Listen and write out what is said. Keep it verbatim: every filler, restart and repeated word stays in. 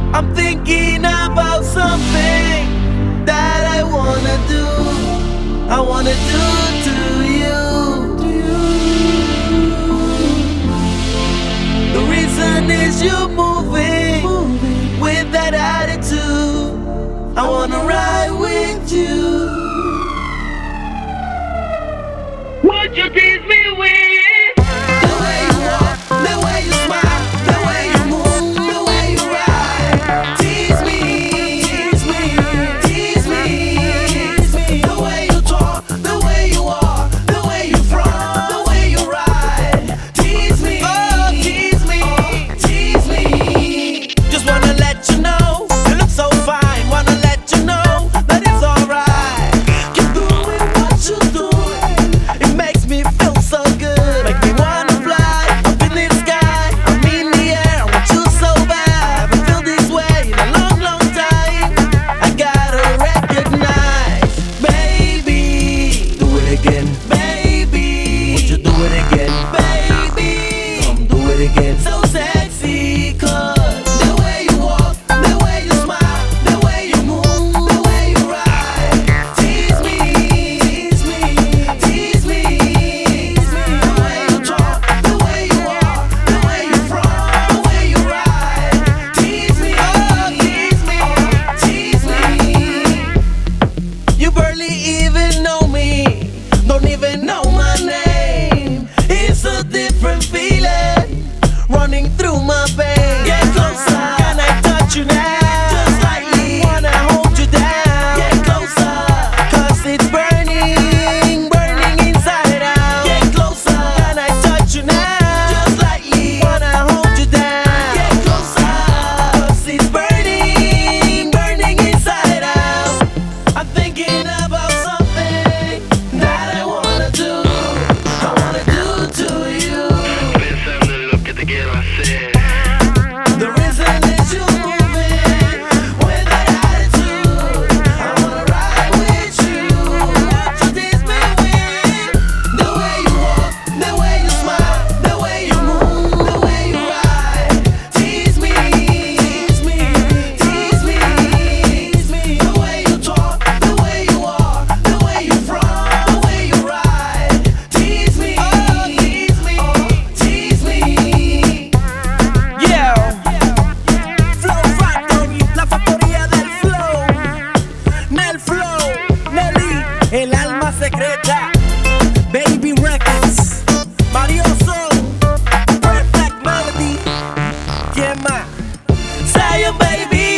I'm thinking about something that I wanna do. I wanna do to you. The reason is you're moving with that attitude. I wanna ride with you. Would you tease me with the way you walk, the way you smile, the way you move, the way you ride? Tease me, tease me, tease me, tease me. The way you talk, the way you walk, the way you front, the way you ride. Tease me, oh, tease me, tease me. Just wanna let you know you look so fine. Wanna let you know that it's alright. Keep doing what you're doing. It makes me feel so good. Make me wanna fly up in the sky. I'm in the air. I want you so bad. I haven't felt this way in a long, long time. I gotta recognize, baby. Do it again, baby. Would you do it again, baby? Come do it again. So sexy, 'cause the way you walk, the way you smile, the way you move, the way you ride. Tease me, tease me, tease me, tease me. The way you talk, the way you walk, the way you front, the way you ride. Tease me, oh, tease me, tease me. You barely even know me, don't even know my name. It's a different feeling running through my veins. Get closer, can I touch you now? Just lightly, wanna hold you down. Get closer, 'cause it's burning, burning inside out. Get closer, can I touch you now? Just lightly, wanna hold you down. Get closer, 'cause it's burning, burning inside out. I'm thinking about something that I wanna do. I wanna do to you. Pensando en lo que te quiero hacer. The reason is you moving with that attitude. I wanna ride with you. What you tease me with? The way you walk, the way you smile, the way you move, the way you ride. Tease me, tease me, tease me, tease me. The way you talk, the way you walk, the way you front, the way you ride. Tease me, oh, tease me, tease me. Yeah. Flow Factory, la factoría del flow. Nel Flow, Nelly, el alma secreta. Baby Records, Marioso, Perfect Melody. ¿Quién más? Zion, baby.